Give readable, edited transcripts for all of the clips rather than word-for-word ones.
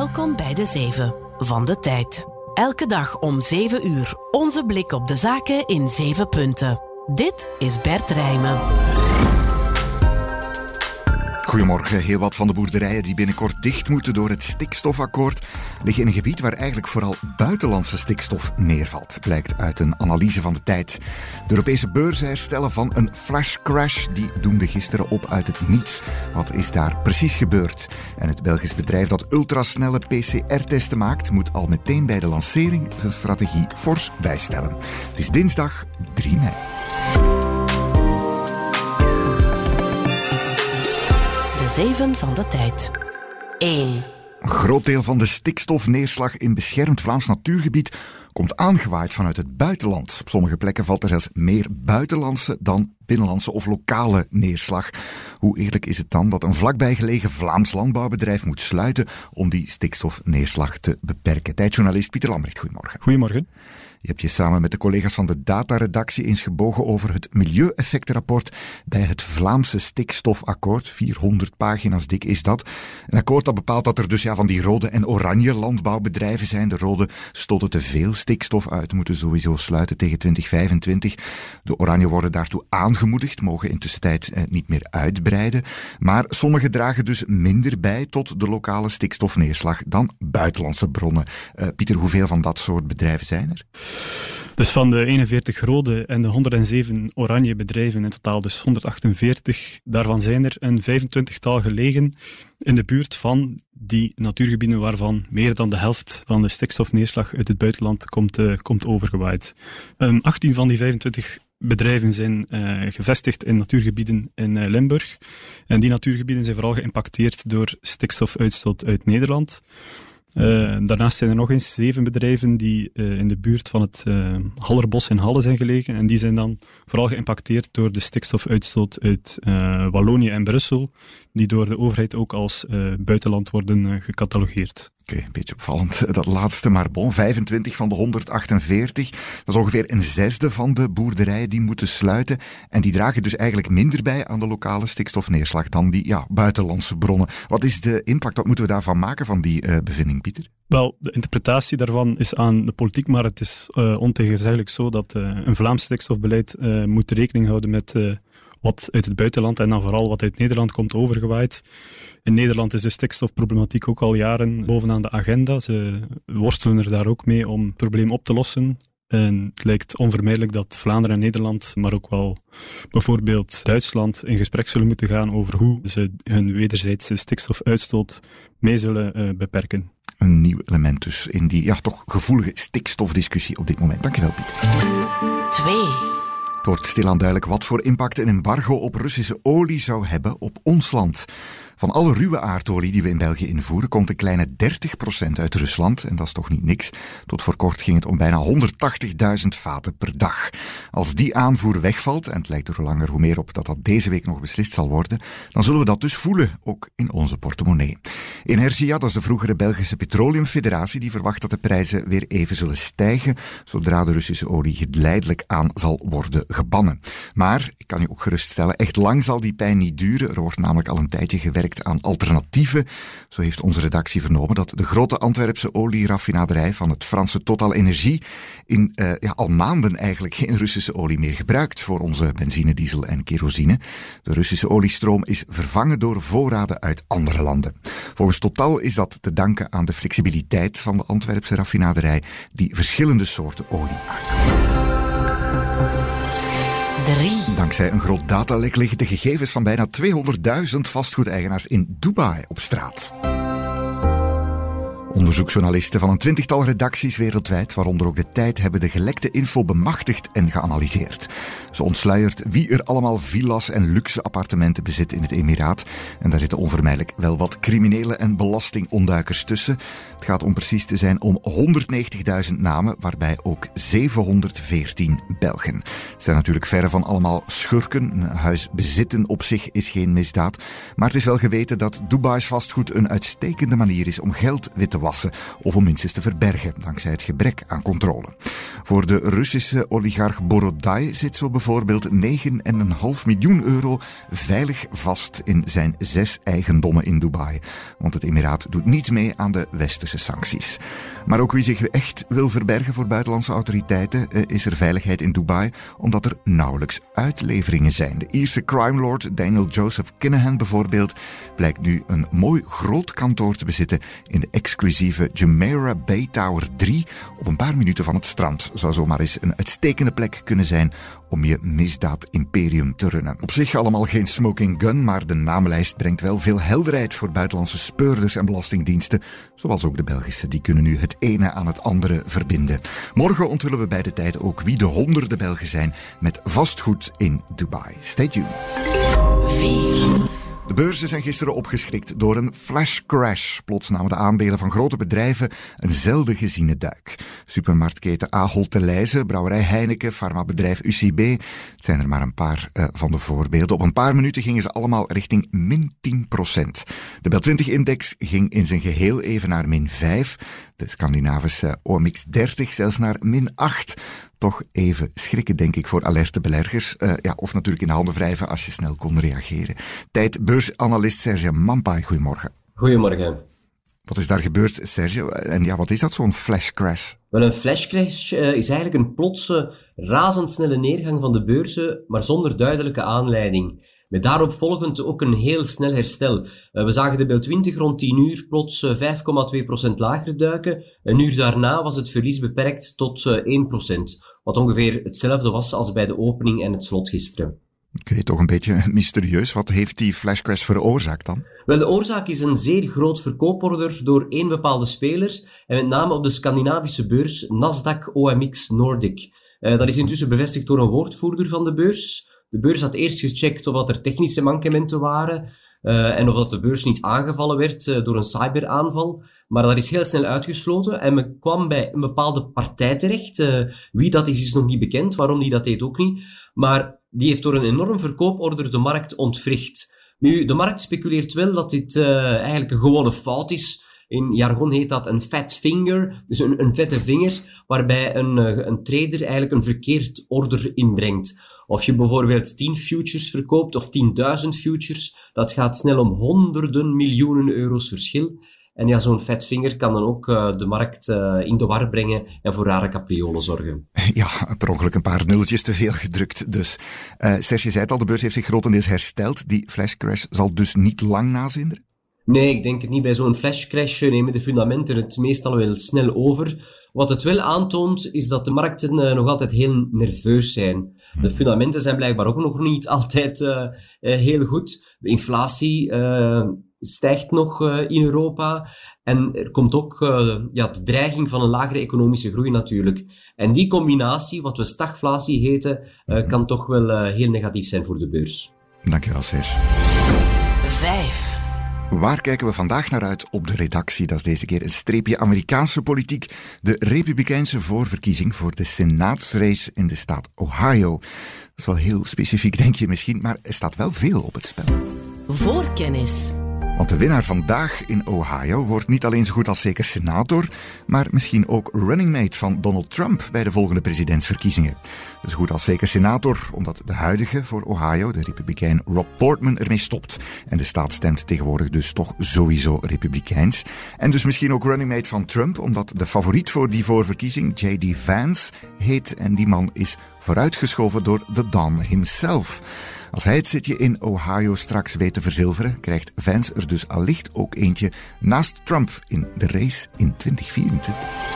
Welkom bij de 7 van de tijd. Elke dag om 7 uur onze blik op de zaken in 7 punten. Dit is Bert Rijmen. Goedemorgen. Heel wat van de boerderijen die binnenkort dicht moeten door het stikstofakkoord liggen in een gebied waar eigenlijk vooral buitenlandse stikstof neervalt, blijkt uit een analyse van de tijd. De Europese beurzen herstellen van een flash crash, die doemde gisteren op uit het niets. Wat is daar precies gebeurd? En het Belgisch bedrijf dat ultrasnelle PCR-testen maakt, moet al meteen bij de lancering zijn strategie fors bijstellen. Het is dinsdag 3 mei. De 7 van de tijd. 1. Een groot deel van de stikstofneerslag in beschermd Vlaams natuurgebied komt aangewaaid vanuit het buitenland. Op sommige plekken valt er zelfs meer buitenlandse dan binnenlandse of lokale neerslag. Hoe eerlijk is het dan dat een vlakbij gelegen Vlaams landbouwbedrijf moet sluiten om die stikstofneerslag te beperken? Tijdjournalist Pieter Lambrecht, goedemorgen. Goedemorgen. Je hebt je samen met de collega's van de dataredactie eens gebogen over het milieueffectenrapport bij het Vlaamse stikstofakkoord. 400 pagina's dik is dat. Een akkoord dat bepaalt dat er dus van die rode en oranje landbouwbedrijven zijn. De rode stoten te veel stikstof uit, moeten sowieso sluiten tegen 2025. De oranje worden daartoe aangemoedigd, mogen intussen niet meer uitbreiden. Maar sommigen dragen dus minder bij tot de lokale stikstofneerslag dan buitenlandse bronnen. Pieter, hoeveel van dat soort bedrijven zijn er? Dus van de 41 rode en de 107 oranje bedrijven, in totaal dus 148, daarvan zijn er een 25-tal gelegen in de buurt van die natuurgebieden waarvan meer dan de helft van de stikstofneerslag uit het buitenland komt overgewaaid. 18 van die 25 bedrijven zijn gevestigd in natuurgebieden in Limburg. En die natuurgebieden zijn vooral geïmpacteerd door stikstofuitstoot uit Nederland. Daarnaast zijn er nog eens 7 bedrijven die in de buurt van het Hallerbos in Halle zijn gelegen. En die zijn dan vooral geïmpacteerd door de stikstofuitstoot uit Wallonië en Brussel, die door de overheid ook als buitenland worden gecatalogeerd. Oké, een beetje opvallend dat laatste, maar bon, 25 van de 148. Dat is ongeveer een zesde van de boerderijen die moeten sluiten. En die dragen dus eigenlijk minder bij aan de lokale stikstofneerslag dan die buitenlandse bronnen. Wat is de impact? Wat moeten we daarvan maken, van die bevinding, Pieter? Wel, de interpretatie daarvan is aan de politiek, maar het is ontegenzeggelijk zo dat een Vlaams stikstofbeleid moet rekening houden met wat uit het buitenland en dan vooral wat uit Nederland komt overgewaaid. In Nederland is de stikstofproblematiek ook al jaren bovenaan de agenda. Ze worstelen er daar ook mee om het probleem op te lossen. En het lijkt onvermijdelijk dat Vlaanderen en Nederland, maar ook wel bijvoorbeeld Duitsland, in gesprek zullen moeten gaan over hoe ze hun wederzijdse stikstofuitstoot mee zullen beperken. Een nieuw element dus in die toch gevoelige stikstofdiscussie op dit moment. Dankjewel, Pieter. 2. Het wordt stilaan duidelijk wat voor impact een embargo op Russische olie zou hebben op ons land. Van alle ruwe aardolie die we in België invoeren, komt een kleine 30% uit Rusland. En dat is toch niet niks. Tot voor kort ging het om bijna 180.000 vaten per dag. Als die aanvoer wegvalt, en het lijkt er hoe langer hoe meer op dat dat deze week nog beslist zal worden, dan zullen we dat dus voelen, ook in onze portemonnee. Energia, dat is de vroegere Belgische Petroleumfederatie, die verwacht dat de prijzen weer even zullen stijgen, zodra de Russische olie geleidelijk aan zal worden gebannen. Maar, ik kan u ook geruststellen, echt lang zal die pijn niet duren. Er wordt namelijk al een tijdje gewerkt aan alternatieven. Zo heeft onze redactie vernomen dat de grote Antwerpse olieraffinaderij van het Franse Total Energie al maanden eigenlijk geen Russische olie meer gebruikt voor onze benzine, diesel en kerosine. De Russische oliestroom is vervangen door voorraden uit andere landen. Volgens Total is dat te danken aan de flexibiliteit van de Antwerpse raffinaderij die verschillende soorten olie aankomt. 3. Dankzij een groot datalek liggen de gegevens van bijna 200.000 vastgoedeigenaars in Dubai op straat. Onderzoeksjournalisten van een 20-tal redacties wereldwijd, waaronder ook de Tijd, hebben de gelekte info bemachtigd en geanalyseerd. Ze ontsluiert wie er allemaal villa's en luxe appartementen bezit in het Emiraat. En daar zitten onvermijdelijk wel wat criminele en belastingontduikers tussen. Het gaat om precies te zijn om 190.000 namen, waarbij ook 714 Belgen. Het zijn natuurlijk verre van allemaal schurken. Een huis bezitten op zich is geen misdaad. Maar het is wel geweten dat Dubai's vastgoed een uitstekende manier is om geld wit te wassen. witwassen of om minstens te verbergen, dankzij het gebrek aan controle. Voor de Russische oligarch Borodai zit zo bijvoorbeeld 9,5 miljoen euro veilig vast in zijn 6 eigendommen in Dubai. Want het emiraat doet niet mee aan de westerse sancties. Maar ook wie zich echt wil verbergen voor buitenlandse autoriteiten, is er veiligheid in Dubai, omdat er nauwelijks uitleveringen zijn. De Ierse crime lord Daniel Joseph Kinahan bijvoorbeeld blijkt nu een mooi groot kantoor te bezitten in de exclusieve Jumeirah Bay Tower 3 op een paar minuten van het strand. Zou zomaar eens een uitstekende plek kunnen zijn om je misdaad-imperium te runnen. Op zich allemaal geen smoking gun, maar de namenlijst brengt wel veel helderheid voor buitenlandse speurders en belastingdiensten, zoals ook de Belgische. Die kunnen nu het ene aan het andere verbinden. Morgen onthullen we bij De Tijd ook wie de honderden Belgen zijn met vastgoed in Dubai. Stay tuned. 4. De beurzen zijn gisteren opgeschrikt door een flash crash. Plots namen de aandelen van grote bedrijven een zelden geziene duik. Supermarktketen Ahold Delhaize, brouwerij Heineken, farmabedrijf UCB. Het zijn er maar een paar van de voorbeelden. Op een paar minuten gingen ze allemaal richting min 10%. De Bel 20-index ging in zijn geheel even naar min 5. De Scandinavische OMX 30 zelfs naar min 8. Toch even schrikken, denk ik, voor alerte beleggers. Of natuurlijk in de handen wrijven als je snel kon reageren. Tijdbeursanalist Serge Mampai, goedemorgen. Goedemorgen. Wat is daar gebeurd, Serge? En wat is dat, zo'n flash crash? Wel, een flash crash is eigenlijk een plotse, razendsnelle neergang van de beurzen, maar zonder duidelijke aanleiding. Met daarop volgend ook een heel snel herstel. We zagen de Bel 20 rond 10 uur plots 5,2% lager duiken. Een uur daarna was het verlies beperkt tot 1%. Wat ongeveer hetzelfde was als bij de opening en het slot gisteren. Oké, toch een beetje mysterieus. Wat heeft die flashcrash veroorzaakt dan? Wel, de oorzaak is een zeer groot verkooporder door één bepaalde speler, en met name op de Scandinavische beurs Nasdaq OMX Nordic. Dat is intussen bevestigd door een woordvoerder van de beurs. De beurs had eerst gecheckt of er technische mankementen waren en of dat de beurs niet aangevallen werd door een cyberaanval. Maar dat is heel snel uitgesloten en men kwam bij een bepaalde partij terecht. Wie dat is nog niet bekend, waarom die dat deed ook niet. Maar die heeft door een enorm verkooporder de markt ontwricht. Nu, de markt speculeert wel dat dit eigenlijk een gewone fout is. In jargon heet dat een fat finger, dus een vette vinger, waarbij een trader eigenlijk een verkeerd order inbrengt. Of je bijvoorbeeld 10 futures verkoopt of 10.000 futures, dat gaat snel om honderden miljoenen euro's verschil. En ja, zo'n fat finger kan dan ook de markt in de war brengen en voor rare capriolen zorgen. Ja, per ongeluk een paar nulletjes te veel gedrukt dus. Serge zei het al, de beurs heeft zich grotendeels hersteld. Die flashcrash zal dus niet lang nazinderen? Nee, ik denk het niet. Bij zo'n flashcrash nemen de fundamenten het meestal wel snel over. Wat het wel aantoont, is dat de markten nog altijd heel nerveus zijn. De fundamenten zijn blijkbaar ook nog niet altijd heel goed. De inflatie stijgt nog in Europa. En er komt ook de dreiging van een lagere economische groei natuurlijk. En die combinatie, wat we stagflatie heten, kan toch wel heel negatief zijn voor de beurs. Dankjewel, Serge. 5. Waar kijken we vandaag naar uit op de redactie? Dat is deze keer een streepje Amerikaanse politiek. De Republikeinse voorverkiezing voor de senaatsrace in de staat Ohio. Dat is wel heel specifiek, denk je misschien, maar er staat wel veel op het spel. Voorkennis. Want de winnaar vandaag in Ohio wordt niet alleen zo goed als zeker senator, maar misschien ook running mate van Donald Trump bij de volgende presidentsverkiezingen. Dus goed als zeker senator, omdat de huidige voor Ohio, de republikein Rob Portman, ermee stopt. En de staat stemt tegenwoordig dus toch sowieso republikeins. En dus misschien ook running mate van Trump, omdat de favoriet voor die voorverkiezing, J.D. Vance, heet. En die man is vooruitgeschoven door The Don himself. Als hij het zitje in Ohio straks weet te verzilveren, krijgt Vance er dus allicht ook eentje naast Trump in de race in 2024.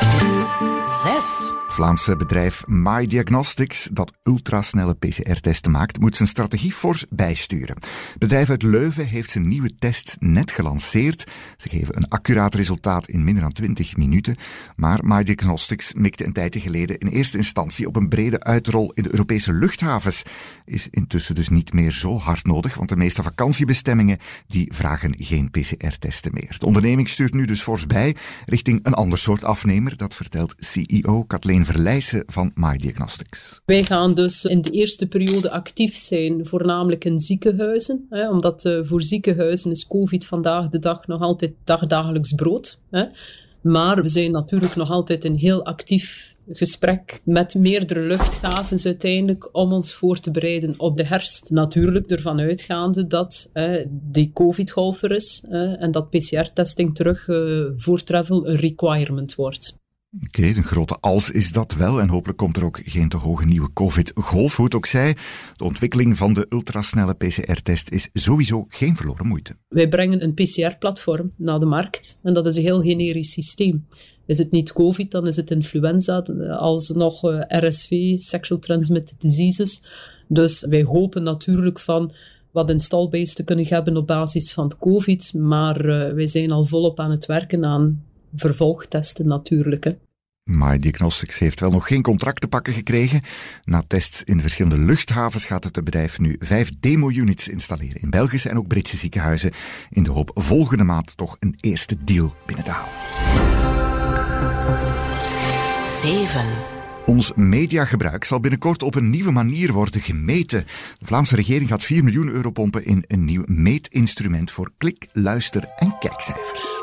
6. Vlaamse bedrijf My Diagnostics, dat ultrasnelle PCR-testen maakt, moet zijn strategie fors bijsturen. Het bedrijf uit Leuven heeft zijn nieuwe test net gelanceerd. Ze geven een accuraat resultaat in minder dan 20 minuten. Maar My Diagnostics mikte een tijdje geleden in eerste instantie op een brede uitrol in de Europese luchthavens. Is intussen dus niet meer zo hard nodig, want de meeste vakantiebestemmingen die vragen geen PCR-testen meer. De onderneming stuurt nu dus fors bij richting een ander soort afnemer, dat vertelt CEO Kathleen Verlijssen van My Diagnostics. Wij gaan dus in de eerste periode actief zijn, voornamelijk in ziekenhuizen. Omdat voor ziekenhuizen is COVID vandaag de dag nog altijd dagdagelijks brood. Maar we zijn natuurlijk nog altijd in heel actief gesprek met meerdere luchthavens uiteindelijk om ons voor te bereiden op de herfst. Natuurlijk ervan uitgaande dat die COVID-golf er is en dat PCR-testing terug voor travel een requirement wordt. Oké, een grote als is dat wel en hopelijk komt er ook geen te hoge nieuwe COVID-golf. Hoe het ook zij, de ontwikkeling van de ultrasnelle PCR-test is sowieso geen verloren moeite. Wij brengen een PCR-platform naar de markt en dat is een heel generisch systeem. Is het niet COVID, dan is het influenza, alsnog RSV, Sexual Transmitted Diseases. Dus wij hopen natuurlijk van wat install base te kunnen hebben op basis van het COVID, maar wij zijn al volop aan het werken aan vervolgtesten natuurlijk. Hè. My Diagnostics heeft wel nog geen contract te pakken gekregen. Na tests in verschillende luchthavens gaat het bedrijf nu 5 demo-units installeren in Belgische en ook Britse ziekenhuizen, in de hoop volgende maand toch een eerste deal binnen te halen. 7. Ons mediagebruik zal binnenkort op een nieuwe manier worden gemeten. De Vlaamse regering gaat 4 miljoen euro pompen in een nieuw meetinstrument voor klik-, luister- en kijkcijfers.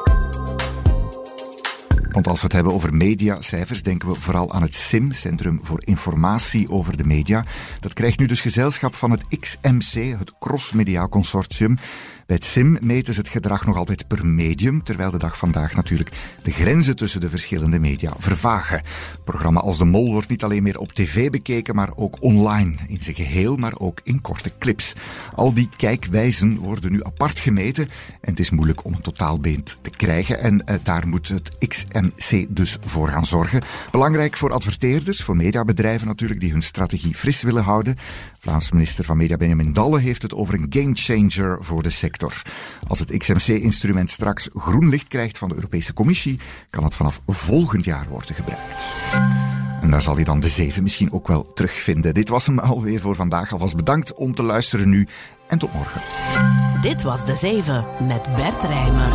Want als we het hebben over mediacijfers, denken we vooral aan het CIM, Centrum voor Informatie over de Media. Dat krijgt nu dus gezelschap van het XMC, het Crossmediaal Consortium. Bij het CIM meten ze het gedrag nog altijd per medium, terwijl de dag vandaag natuurlijk de grenzen tussen de verschillende media vervagen. Het programma Als de Mol wordt niet alleen meer op tv bekeken, maar ook online, in zijn geheel, maar ook in korte clips. Al die kijkwijzen worden nu apart gemeten en het is moeilijk om een totaalbeeld te krijgen en daar moet het XMC dus voor gaan zorgen. Belangrijk voor adverteerders, voor mediabedrijven natuurlijk, die hun strategie fris willen houden. Vlaams minister van Media Benjamin Dalle heeft het over een gamechanger voor de sector. Als het XMC-instrument straks groen licht krijgt van de Europese Commissie, kan het vanaf volgend jaar worden gebruikt. En daar zal je dan de 7 misschien ook wel terugvinden. Dit was hem alweer voor vandaag. Alvast bedankt om te luisteren nu en tot morgen. Dit was de 7 met Bert Rijmen.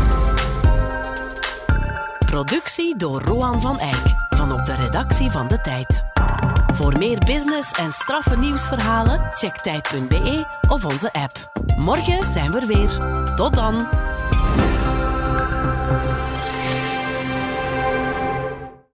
Productie door Roan van Eyck van op de redactie van De Tijd. Voor meer business en straffe nieuwsverhalen, check tijd.be of onze app. Morgen zijn we er weer. Tot dan!